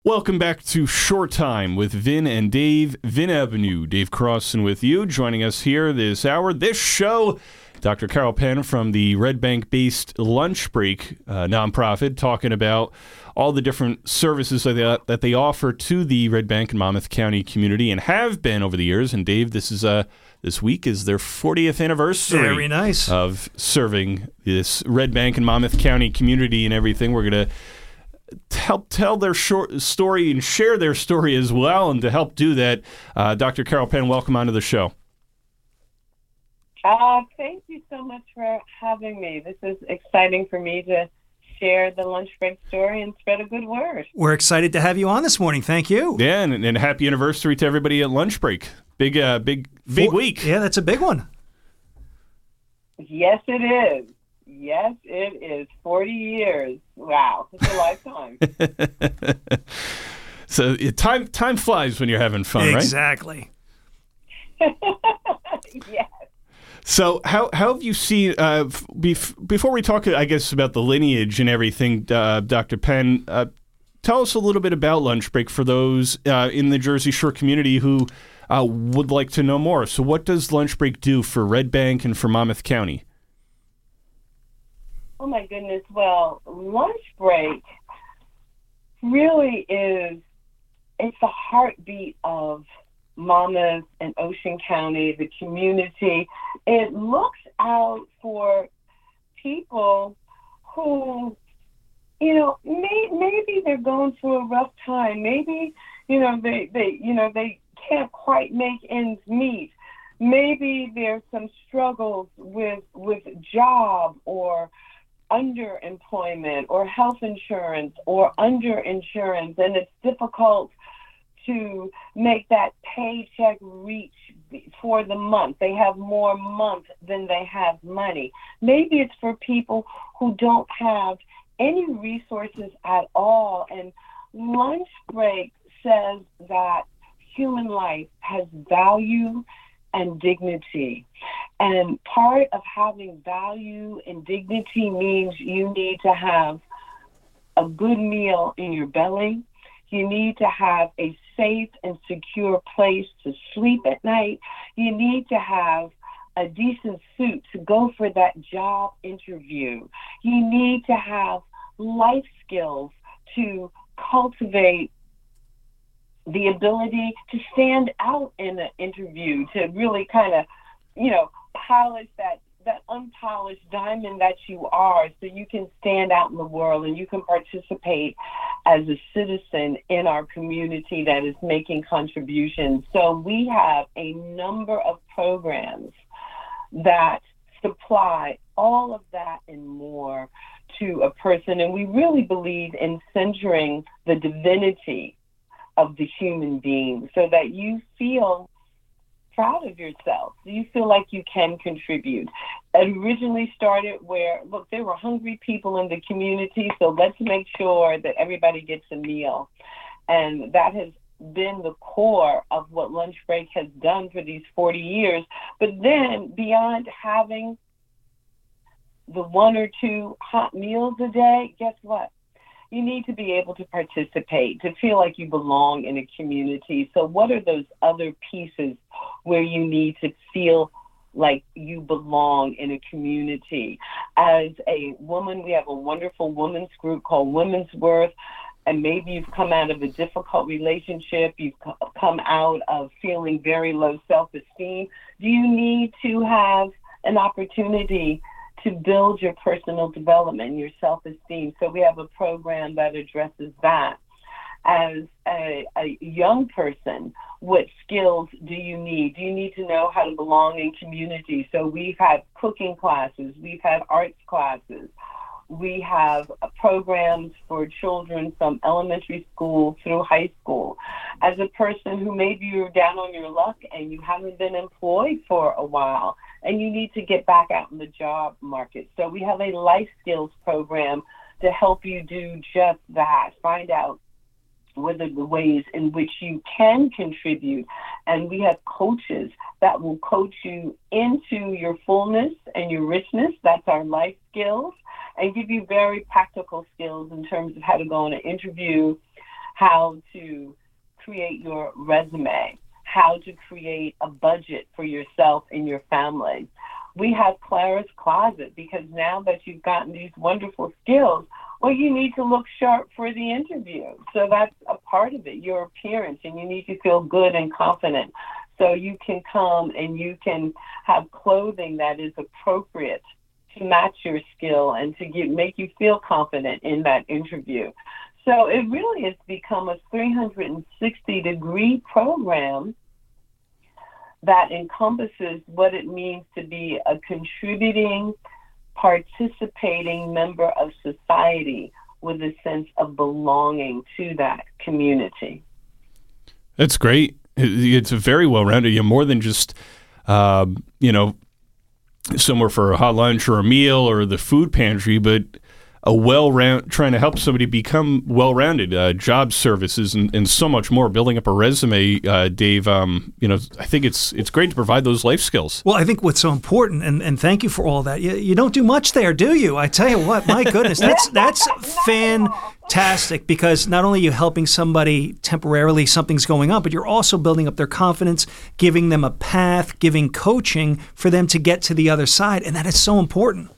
Welcome back to Short Time with Vin and Dave. Vin Avenue, Dave Crossan with you. Joining us here this hour, this show, Dr. Carol Penn from the Red Bank-based Lunch Break nonprofit, talking about all the different services that they offer to the Red Bank and Monmouth County community and have been over the years. And Dave, this week is their 40th anniversary. Very nice. Of serving this Red Bank and Monmouth County community and everything. We're going to help tell their short story and share their story as well. And to help do that, Dr. Carol Penn, welcome onto the show. Thank you so much for having me. This is exciting for me to share the Lunch Break story and spread a good word. We're excited to have you on this morning. Thank you. Yeah, and happy anniversary to everybody at Lunch Break. Big week. Yeah, that's a big one. Yes, it is. Yes, it is. 40 years. Wow. It's a lifetime. So time flies when you're having fun, right? Exactly. Yes. So how have you seen, before we talk, I guess, about the lineage and everything, Dr. Penn, tell us a little bit about Lunch Break for those in the Jersey Shore community who would like to know more. So what does Lunch Break do for Red Bank and for Monmouth County? Oh, my goodness. Well, Lunch Break really it's the heartbeat of Monmouth and Ocean County, the community. It looks out for people who, maybe they're going through a rough time. Maybe, they can't quite make ends meet. Maybe there's some struggles with job or underemployment or health insurance or underinsurance, and it's difficult to make that paycheck reach for the month. They have more month than they have money. Maybe it's for people who don't have any resources at all. And Lunch Break says that human life has value and dignity. And part of having value and dignity means you need to have a good meal in your belly. You need to have a safe and secure place to sleep at night. You need to have a decent suit to go for that job interview. You need to have life skills to cultivate the ability to stand out in an interview, to really kind of, polish that unpolished diamond that you are, so you can stand out in the world and you can participate as a citizen in our community that is making contributions. So we have a number of programs that supply all of that and more to a person. And we really believe in centering the divinity of the human being so that you feel proud of yourself. You feel like you can contribute. It originally started where, look, there were hungry people in the community, so let's make sure that everybody gets a meal. And that has been the core of what Lunch Break has done for these 40 years. But then beyond having the one or two hot meals a day, guess what? You need to be able to participate, to feel like you belong in a community. So what are those other pieces where you need to feel like you belong in a community? As a woman, we have a wonderful women's group called Women's Worth. And maybe you've come out of a difficult relationship. You've come out of feeling very low self-esteem. Do you need to have an opportunity to build your personal development, your self-esteem? So we have a program that addresses that. As a young person, what skills do you need? Do you need to know how to belong in community? So we've had cooking classes, we've had arts classes, we have programs for children from elementary school through high school. As a person who maybe you're down on your luck and you haven't been employed for a while, and you need to get back out in the job market. So we have a life skills program to help you do just that. Find out what are the ways in which you can contribute. And we have coaches that will coach you into your fullness and your richness. That's our life skills. And give you very practical skills in terms of how to go on an interview, how to create your resume, how to create a budget for yourself and your family. We have Clara's Closet because now that you've gotten these wonderful skills, well, you need to look sharp for the interview. So that's a part of it, your appearance, and you need to feel good and confident. So you can come and you can have clothing that is appropriate to match your skill and to make you feel confident in that interview. So it really has become a 360-degree program that encompasses what it means to be a contributing, participating member of society with a sense of belonging to that community. That's great. It's very well-rounded. You're more than just, somewhere for a hot lunch or a meal or the food pantry, but trying to help somebody become well-rounded, job services and so much more, building up a resume, Dave. I think it's great to provide those life skills. Well, I think what's so important, and thank you for all that, you don't do much there, do you? I tell you what, my goodness, that's fantastic, because not only are you helping somebody temporarily, something's going on, but you're also building up their confidence, giving them a path, giving coaching for them to get to the other side, and that is so important.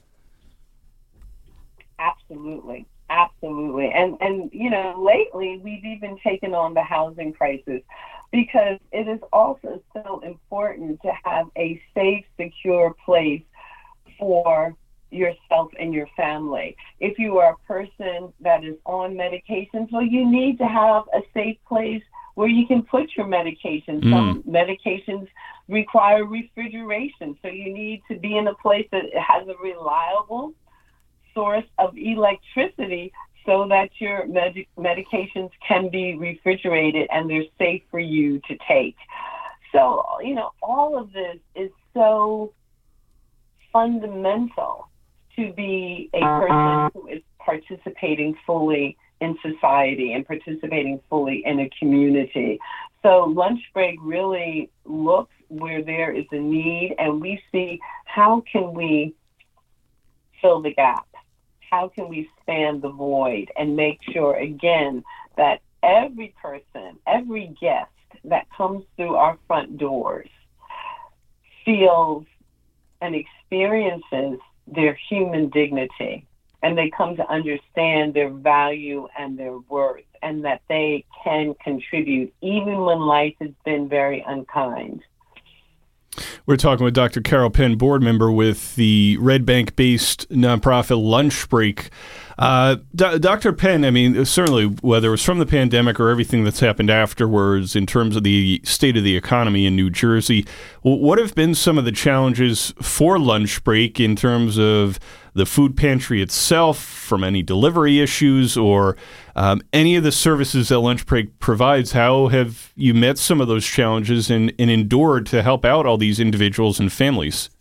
Absolutely. Absolutely. And lately we've even taken on the housing crisis because it is also so important to have a safe, secure place for yourself and your family. If you are a person that is on medications, well, you need to have a safe place where you can put your medications. Some medications require refrigeration, so you need to be in a place that has a reliable source of electricity so that your medications can be refrigerated and they're safe for you to take. So, all of this is so fundamental to be a person who is participating fully in society and participating fully in a community. So Lunch Break really looks where there is a need, and we see how can we fill the gap. How can we span the void and make sure, again, that every person, every guest that comes through our front doors feels and experiences their human dignity, and they come to understand their value and their worth, and that they can contribute even when life has been very unkind. We're talking with Dr. Carol Penn, board member with the Red Bank-based nonprofit Lunch Break. Dr. Penn, I mean, certainly whether it was from the pandemic or everything that's happened afterwards in terms of the state of the economy in New Jersey, what have been some of the challenges for Lunch Break in terms of the food pantry itself, from any delivery issues or any of the services that Lunch Break provides? How have you met some of those challenges and endured to help out all these individuals and families?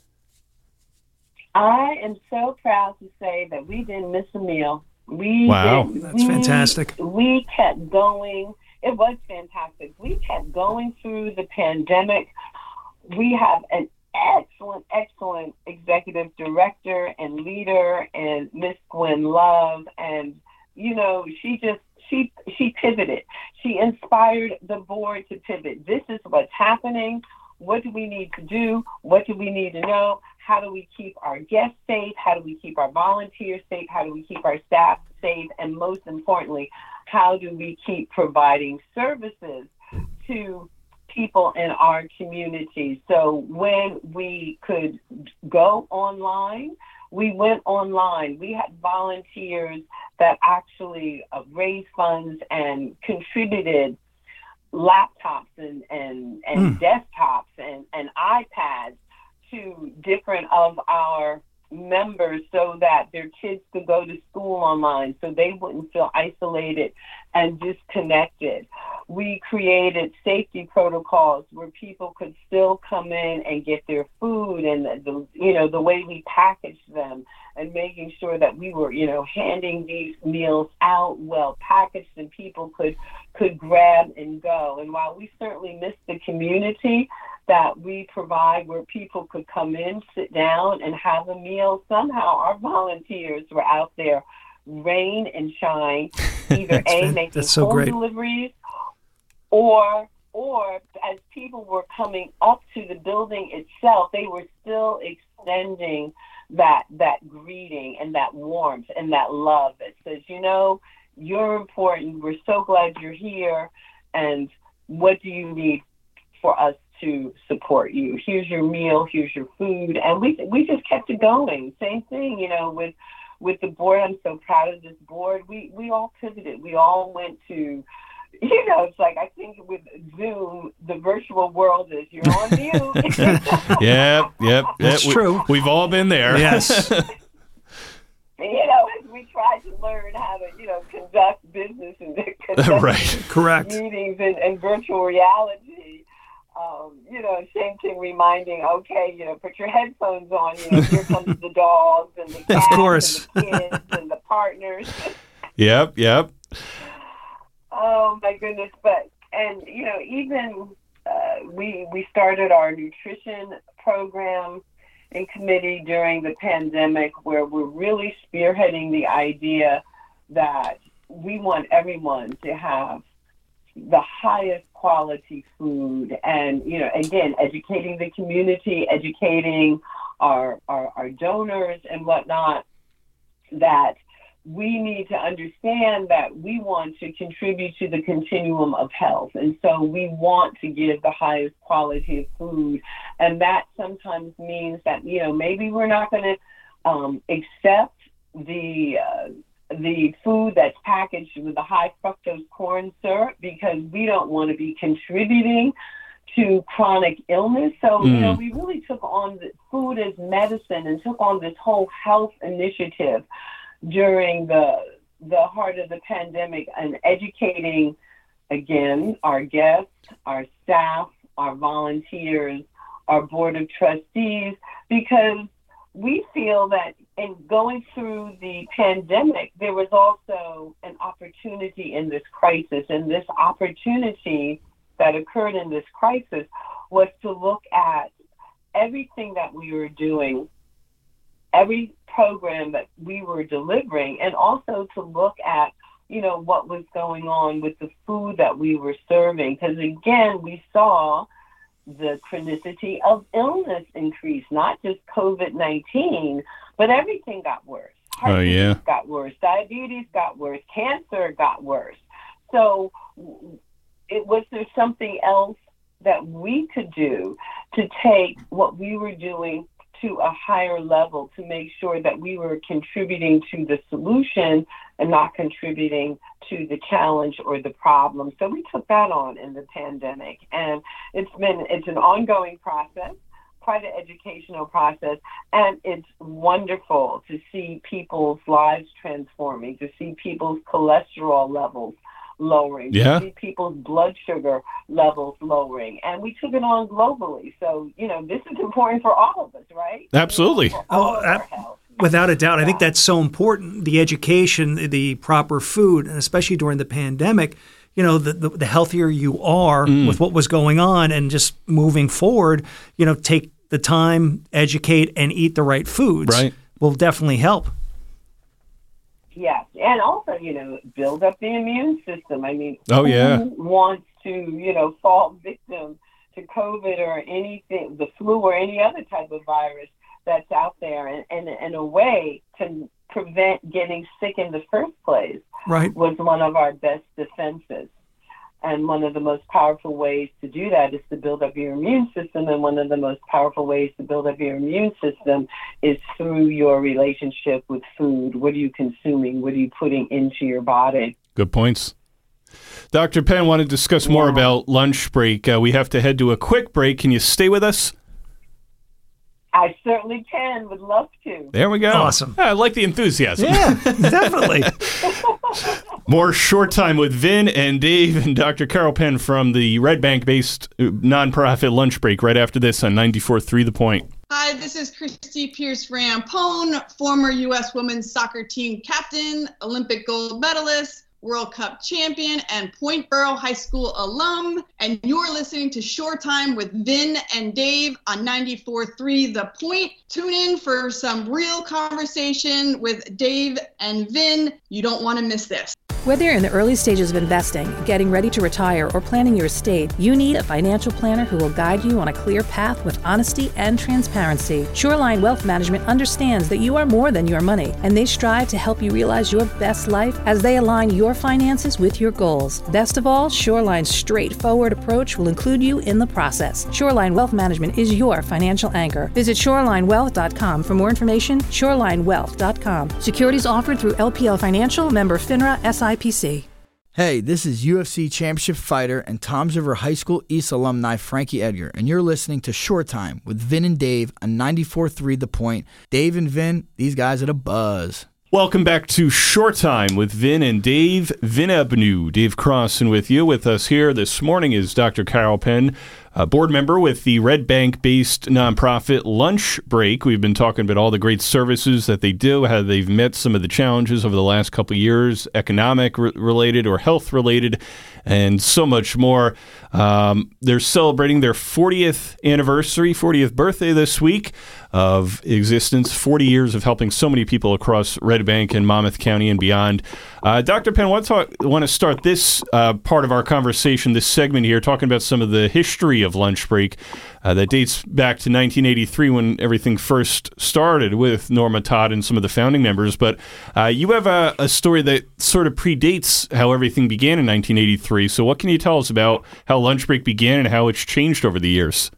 I am so proud to say that we didn't miss a meal. That's fantastic. We kept going. It was fantastic. We kept going through the pandemic. We have an excellent executive director and leader, and Miss Gwen Love, and she pivoted. She inspired the board to pivot. This is what's happening. What do we need to do? What do we need to know? How do we keep our guests safe? How do we keep our volunteers safe? How do we keep our staff safe? And most importantly, how do we keep providing services to people in our community? So when we could go online, we went online. We had volunteers that actually raised funds and contributed laptops and desktops and iPads to different of our members so that their kids could go to school online so they wouldn't feel isolated and disconnected. We created safety protocols where people could still come in and get their food, and the way we packaged them, and making sure that we were, handing these meals out well packaged and people could grab and go. And while we certainly missed the community that we provide where people could come in, sit down, and have a meal, somehow our volunteers were out there rain and shine, either making so home great. deliveries, or as people were coming up to the building itself, they were still extending that greeting and that warmth and that love that says, you're important. We're so glad you're here. And what do you need for us to support you? Here's your meal. Here's your food. And we just kept it going. Same thing, with the board. I'm so proud of this board. We all pivoted. We all went to, it's like, I think with Zoom, the virtual world is you're on mute. Yep. That's true. We've all been there. Yes. As we tried to learn how to, conduct business and conduct Right. Correct. meetings in virtual reality. Same thing reminding, put your headphones on, here comes the dogs and the cats Of course. and the kids and the partners. Yep. Oh my goodness. Even we started our nutrition program and committee during the pandemic, where we're really spearheading the idea that we want everyone to have the highest quality food, and again, educating the community, educating our donors and whatnot, that we need to understand that we want to contribute to the continuum of health. And so we want to give the highest quality of food. And that sometimes means that, maybe we're not going to accept the food that's packaged with the high fructose corn syrup, because we don't want to be contributing to chronic illness. So, we really took on the food as medicine and took on this whole health initiative during the heart of the pandemic, and educating, again, our guests, our staff, our volunteers, our board of trustees, because we feel that in going through the pandemic, there was also an opportunity in this crisis. And this opportunity that occurred in this crisis was to look at everything that we were doing, every program that we were delivering, and also to look at, what was going on with the food that we were serving. Because again, we saw the chronicity of illness increase, not just COVID-19, but everything got worse. Heart disease got worse, diabetes got worse, cancer got worse. So was there something else that we could do to take what we were doing to a higher level, to make sure that we were contributing to the solution and not contributing to the challenge or the problem? So we took that on in the pandemic, and it's an ongoing process, quite an educational process, and it's wonderful to see people's lives transforming, to see people's cholesterol levels lowering, to see people's blood sugar levels lowering. And we took it on globally. So, this is important for all of us, right? Absolutely. Without a doubt. I think that's so important. The education, the proper food, and especially during the pandemic, the healthier you are with what was going on and just moving forward, take the time, educate, and eat the right foods will definitely help. Yes, and also, build up the immune system. I mean, who wants to, fall victim to COVID or anything, the flu or any other type of virus that's out there, and in a way to prevent getting sick in the first place was one of our best defenses. And one of the most powerful ways to do that is to build up your immune system. And one of the most powerful ways to build up your immune system is through your relationship with food. What are you consuming? What are you putting into your body? Good points. Dr. Penn, want to discuss more about lunch break. We have to head to a quick break. Can you stay with us? I certainly can. Would love to. There we go. Awesome. I like the enthusiasm. Yeah, definitely. More Short Time with Vin and Dave and Dr. Carol Penn from the Red Bank-based nonprofit Lunch Break right after this on 94.3 The Point. Hi, this is Christy Pierce-Rampone, former U.S. women's soccer team captain, Olympic gold medalist, World Cup champion and Point Borough High School alum. And you're listening to Short Time with Vin and Dave on 94.3 The Point. Tune in for some real conversation with Dave and Vin. You don't want to miss this. Whether you're in the early stages of investing, getting ready to retire, or planning your estate, you need a financial planner who will guide you on a clear path with honesty and transparency. Shoreline Wealth Management understands that you are more than your money, and they strive to help you realize your best life as they align your finances with your goals. Best of all, Shoreline's straightforward approach will include you in the process. Shoreline Wealth Management is your financial anchor. Visit shorelinewealth.com for more information. Shorelinewealth.com. Securities offered through LPL Financial, member FINRA, SIPC. Hey, this is UFC Championship fighter and Toms River High School East alumni Frankie Edgar, and you're listening to Short Time with Vin and Dave on 94.3 The Point. Dave and Vin, these guys are the buzz. Welcome back to Short Time with Vin and Dave. Vin Abneu, Dave Crossan with you. With us here this morning is Dr. Carol Penn, a board member with the Red Bank-based nonprofit Lunch Break. We've been talking about all the great services that they do, how they've met some of the challenges over the last couple of years, economic-related or health-related, and so much more. They're celebrating their 40th anniversary, 40th birthday this week of existence, 40 years of helping so many people across Red Bank and Monmouth County and beyond. Dr. Penn, I want to start this part of our conversation, this segment here, talking about some of the history of Lunch Break that dates back to 1983 when everything first started with Norma Todd and some of the founding members. But you have a story that sort of predates how everything began in 1983. So what can you tell us about how Lunch Break began and how it's changed over the years?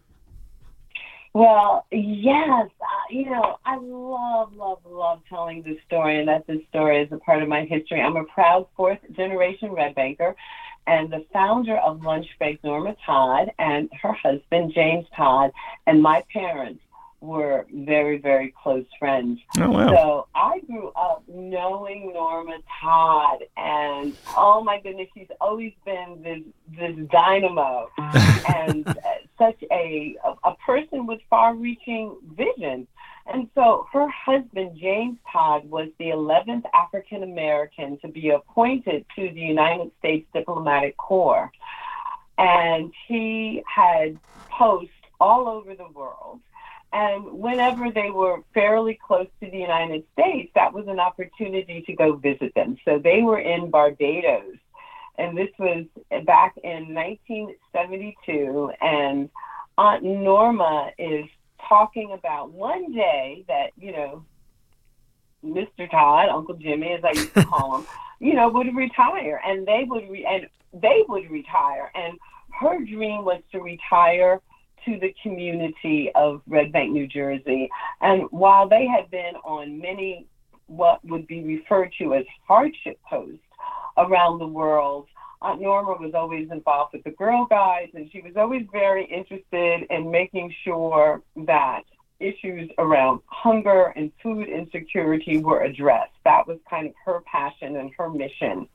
Well, yes, I love telling this story, and that this story is a part of my history. I'm a proud fourth-generation Red Banker, and the founder of Lunch Break, Norma Todd, and her husband, James Todd, and my parents were very, very close friends. Oh, wow. So I grew up knowing Norma Todd, and oh my goodness, she's always been this dynamo and such a person with far-reaching vision. And so her husband, James Todd, was the 11th African-American to be appointed to the United States Diplomatic Corps. And he had posts all over the world. And whenever they were fairly close to the United States, that was an opportunity to go visit them. So they were in Barbados. And this was back in 1972. And Aunt Norma is talking about one day that, Mr. Todd, Uncle Jimmy, as I used to call him, would retire. And they would retire. And her dream was to retire to the community of Red Bank, New Jersey. And while they had been on many what would be referred to as hardship posts around the world, Aunt Norma was always involved with the Girl Guides, and she was always very interested in making sure that issues around hunger and food insecurity were addressed. That was kind of her passion and her mission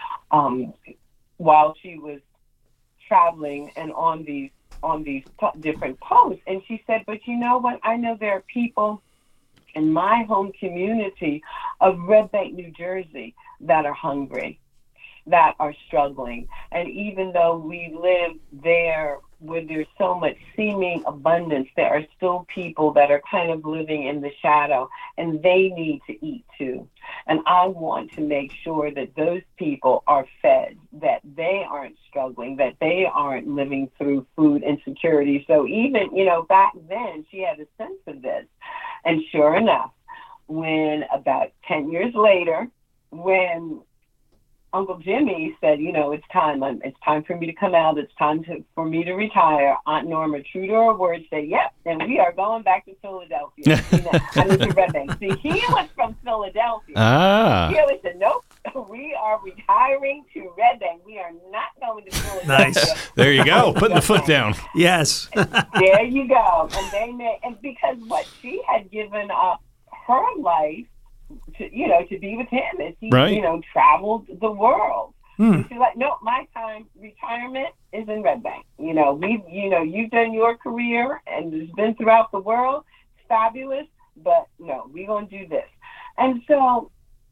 while she was traveling and on these different posts. And she said, but you know what? I know there are people in my home community of Red Bank, New Jersey, that are hungry, that are struggling. And even though we live there where there's so much seeming abundance, there are still people that are kind of living in the shadow, and they need to eat too. And I want to make sure that those people are fed, that they aren't struggling, that they aren't living through food insecurity. So even, back then she had a sense of this. And sure enough, when about 10 years later, when Uncle Jimmy said, it's time for me to come out. It's time for me to retire. Aunt Norma, true to her word, said, yep, and we are going back to Philadelphia. To Red Bank. See, he was from Philadelphia. He always said, nope, we are retiring to Red Bank. We are not going to Philadelphia. Nice. There you go. Putting the foot down. Yes. There you go. And because what she had given up her life to be with him as he, right. Traveled the world. And she's like, no, my retirement is in Red Bank. You've done your career and it's been throughout the world. It's fabulous, but no, we're going to do this. And so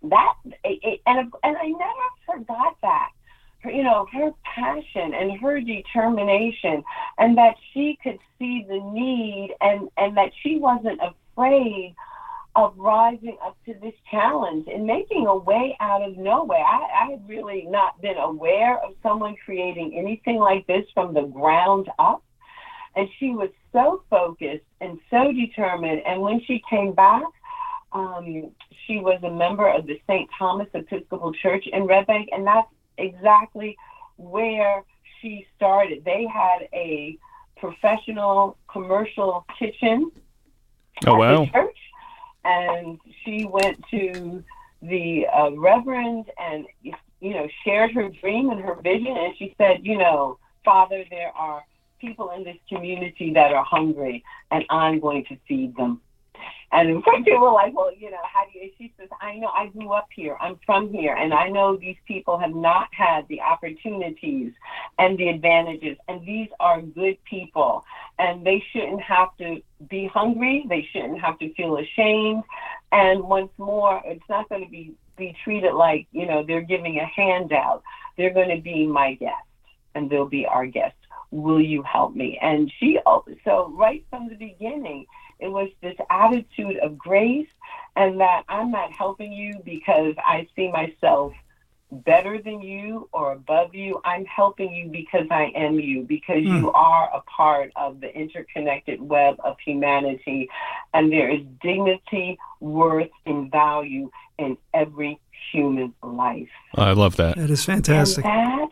and I never forgot that. Her passion and her determination, and that she could see the need, and that she wasn't afraid of rising up to this challenge and making a way out of no way. I had really not been aware of someone creating anything like this from the ground up. And she was so focused and so determined. And when she came back, she was a member of the St. Thomas Episcopal Church in Red Bank, and that's exactly where she started. They had a professional commercial kitchen at the church, and she went to the reverend and shared her dream and her vision, and she said, Father, there are people in this community that are hungry, and I'm going to feed them. And people were like, well, how do you? She says, I know, I grew up here. I'm from here. And I know these people have not had the opportunities and the advantages. And these are good people. And they shouldn't have to be hungry. They shouldn't have to feel ashamed. And once more, it's not going to be treated like, they're giving a handout. They're going to be my guest, and they'll be our guest. Will you help me? And so right from the beginning, it was this attitude of grace, and that I'm not helping you because I see myself better than you or above you. I'm helping you because I am you, because you are a part of the interconnected web of humanity, and there is dignity, worth, and value in every human life. I love that. That is fantastic.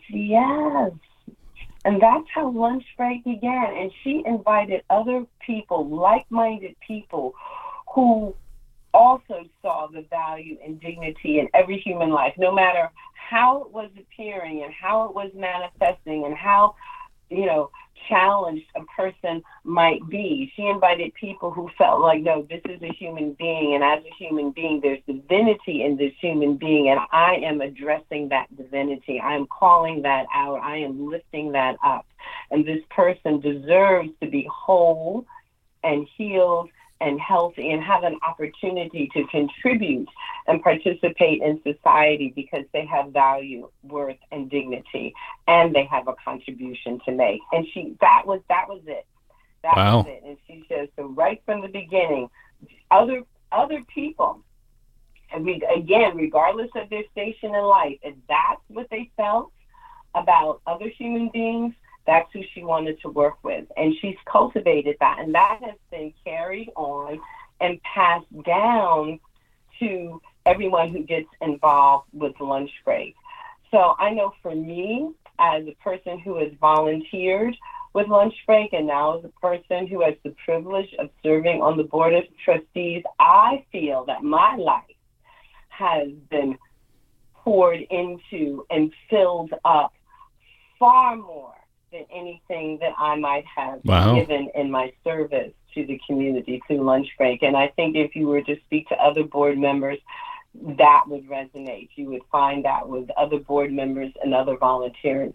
And that's how Lunch Break began. And she invited other people, like-minded people, who also saw the value and dignity in every human life, no matter how it was appearing and how it was manifesting and how, challenged a person might be. She invited people who felt like, no, this is a human being, and as a human being, there's divinity in this human being, and I am addressing that divinity. I am calling that out. I am lifting that up. And this person deserves to be whole and healed and healthy and have an opportunity to contribute and participate in society because they have value, worth, and dignity, and they have a contribution to make. And that was it. That was it. And she says, so right from the beginning, other people, and regardless of their station in life, if that's what they felt about other human beings, that's who she wanted to work with. And she's cultivated that. And that has been carried on and passed down to everyone who gets involved with Lunch Break. So I know for me, as a person who has volunteered with Lunch Break, and now as a person who has the privilege of serving on the board of trustees, I feel that my life has been poured into and filled up far more than anything that I might have given in my service to the community through Lunch Break. And I think if you were to speak to other board members, that would resonate. You would find that with other board members and other volunteers,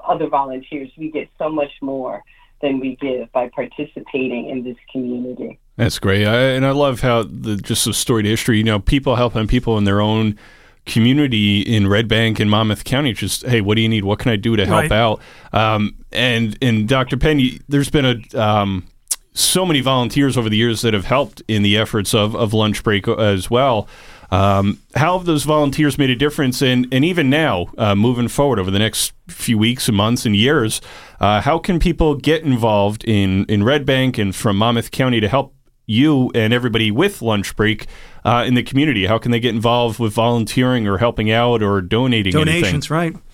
we get so much more than we give by participating in this community. That's great. And I love how just the storied history, people helping people in their own community in Red Bank and Monmouth County. Just, hey, what do you need? What can I do to help out? And Dr. Penn, there's been so many volunteers over the years that have helped in the efforts of Lunch Break as well. How have those volunteers made a difference? And even now, moving forward over the next few weeks and months and years, how can people get involved in Red Bank and from Monmouth County to help you and everybody with Lunch Break in the community? How can they get involved with volunteering or helping out or donating Donations, anything? Right.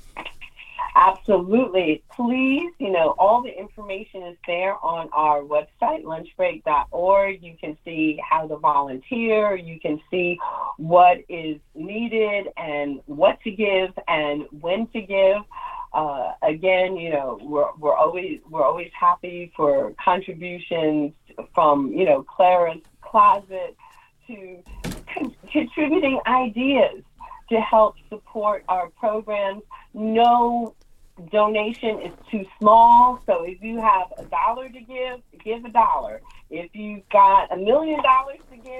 Absolutely. Please, all the information is there on our website, lunchbreak.org. You can see how to volunteer. You can see what is needed and what to give and when to give. Again, we're always happy for contributions from, Clara's Closet to contributing ideas to help support our programs. No donation is too small. So if you have $1 to give $1. If you've got $1 million to give,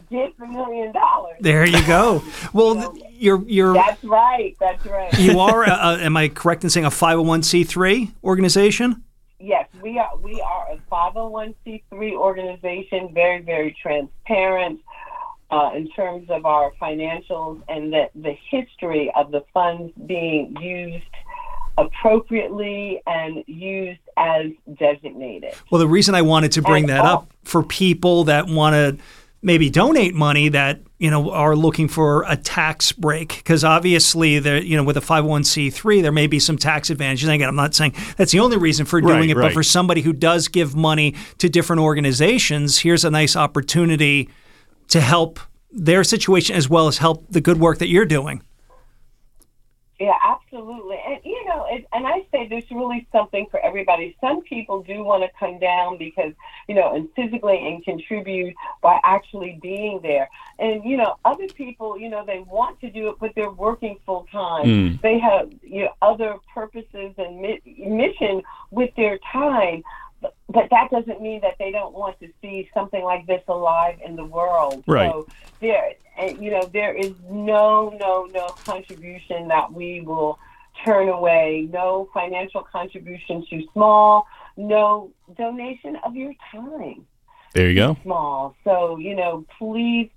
get the $1 million. There you go. Well, you're That's right. That's right. you are. Am I correct in saying a 501c3 organization? Yes, we are. We are a 501c3 organization, very, very transparent in terms of our financials and the history of the funds being used appropriately and used as designated. Well, the reason I wanted to bring that up for people that want to maybe donate money that, are looking for a tax break, because obviously there, with a 501c3, there may be some tax advantages. And again, I'm not saying that's the only reason for doing it, but for somebody who does give money to different organizations, here's a nice opportunity to help their situation as well as help the good work that you're doing. Yeah, absolutely. And, and I say there's really something for everybody. Some people do want to come down because, and physically and contribute by actually being there. And, other people, they want to do it, but they're working full time. They have, other purposes and mission with their time. But that doesn't mean that they don't want to see something like this alive in the world. Right. So there is no contribution that we will turn away. No financial contribution too small. No donation of your time. There you go. Small. So, please,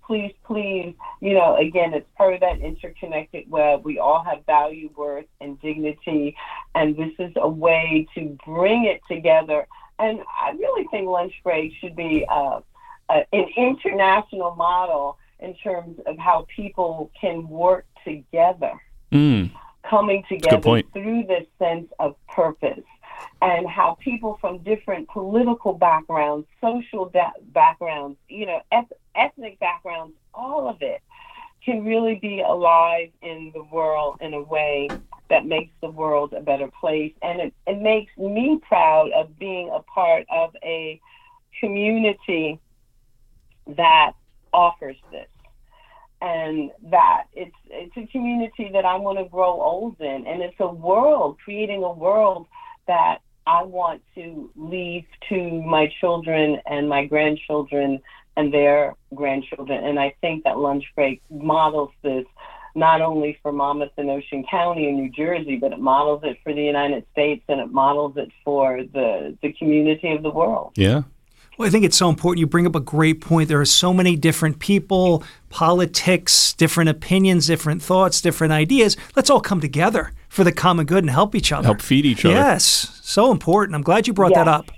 again, it's part of that interconnected web. We all have value, worth, and dignity. And this is a way to bring it together. And I really think lunch break should be an international model in terms of how people can work together, coming together through this sense of purpose, and how people from different political backgrounds, social backgrounds, ethnic backgrounds, all of it can really be alive in the world in a way that makes the world a better place. And it makes me proud of being a part of a community that offers this. And that it's a community that I want to grow old in. And it's creating a world that I want to leave to my children and my grandchildren and their grandchildren. And I think that lunch break models this not only for Monmouth and Ocean County in New Jersey, but it models it for the United States, and it models it for the community of the world. Yeah. Well, I think it's so important. You bring up a great point. There are so many different people, politics, different opinions, different thoughts, different ideas. Let's all come together for the common good and help each other. Help feed each other. Yes. So important. I'm glad you brought that up.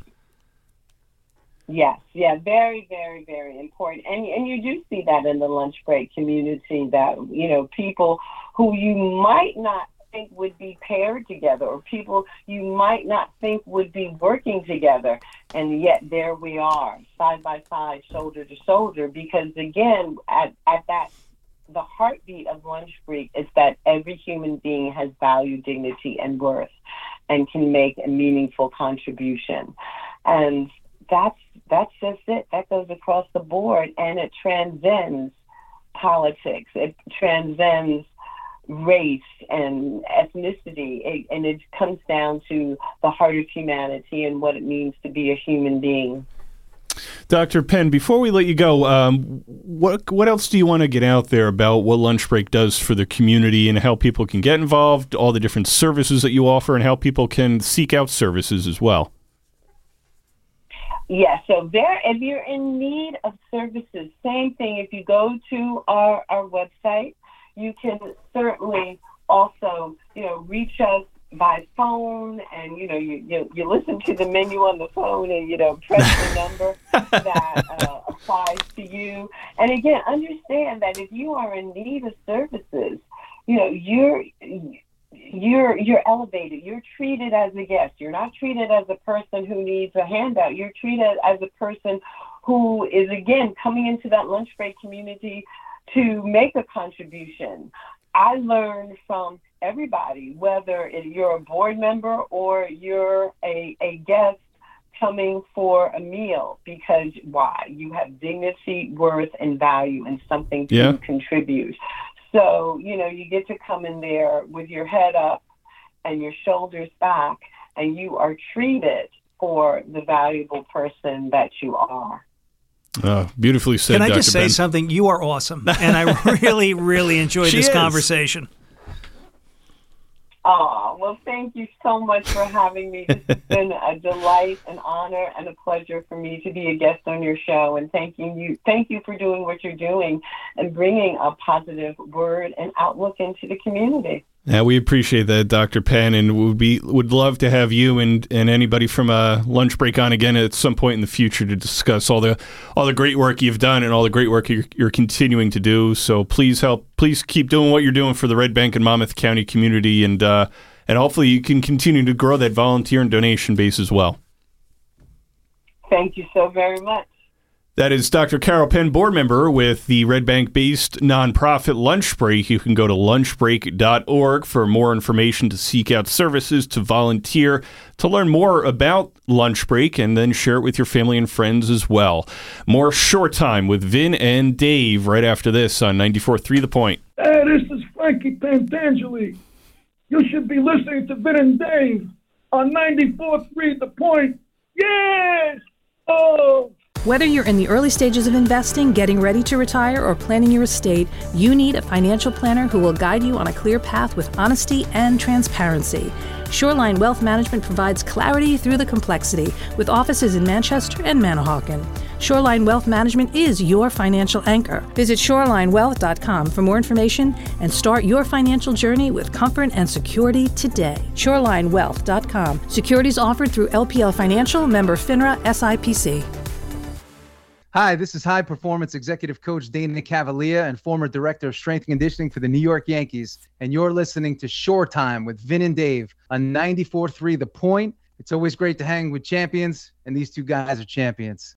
Yes, yeah, very, very, very important. And you do see that in the lunch break community that, people who you might not think would be paired together, or people you might not think would be working together. And yet there we are, side by side, shoulder to shoulder, because again, at that, the heartbeat of Lunch Break is that every human being has value, dignity, and worth, and can make a meaningful contribution. And that's just it. That goes across the board, and it transcends politics. It transcends race and ethnicity, and it comes down to the heart of humanity and what it means to be a human being. Dr. Penn, before we let you go, what else do you want to get out there about what Lunch Break does for the community and how people can get involved, all the different services that you offer, and how people can seek out services as well? Yeah, so if you're in need of services, same thing. If you go to our website, you can certainly also, reach us by phone, and, you listen to the menu on the phone and, press the number that applies to you. And again, understand that if you are in need of services, you're elevated. You're treated as a guest. You're not treated as a person who needs a handout. You're treated as a person who is, again, coming into that lunch break community to make a contribution. I learn from everybody, whether you're a board member or you're a guest coming for a meal, because why? You have dignity, worth, and value, and something to contribute. So, you get to come in there with your head up and your shoulders back, and you are treated for the valuable person that you are. Beautifully said, Can I Dr. just say Ben. something? You are awesome, and I really, really enjoyed She this is. conversation. Oh, well, thank you so much for having me. This has been a delight, an honor, and a pleasure for me to be a guest on your show. And thank you for doing what you're doing and bringing a positive word and outlook into the community. Yeah, we appreciate that, Dr. Penn, and would love to have you and anybody from Lunch Break on again at some point in the future to discuss all the great work you've done and all the great work you're continuing to do. So please keep doing what you're doing for the Red Bank and Monmouth County community, and hopefully you can continue to grow that volunteer and donation base as well. Thank you so very much. That is Dr. Carol Penn, board member with the Red Bank-based nonprofit Lunch Break. You can go to lunchbreak.org for more information, to seek out services, to volunteer, to learn more about Lunch Break, and then share it with your family and friends as well. More Short Time with Vin and Dave right after this on 94.3 The Point. Hey, this is Frankie Pantangeli. You should be listening to Vin and Dave on 94.3 The Point. Yes! Oh! Whether you're in the early stages of investing, getting ready to retire, or planning your estate, you need a financial planner who will guide you on a clear path with honesty and transparency. Shoreline Wealth Management provides clarity through the complexity with offices in Manchester and Manahawkin. Shoreline Wealth Management is your financial anchor. Visit shorelinewealth.com for more information and start your financial journey with comfort and security today. Shorelinewealth.com. Securities offered through LPL Financial, member FINRA, SIPC. Hi, this is high performance executive coach Dana Cavalier and former director of strength and conditioning for the New York Yankees. And you're listening to Short Time with Vin and Dave on 94.3 The Point. It's always great to hang with champions, and these two guys are champions.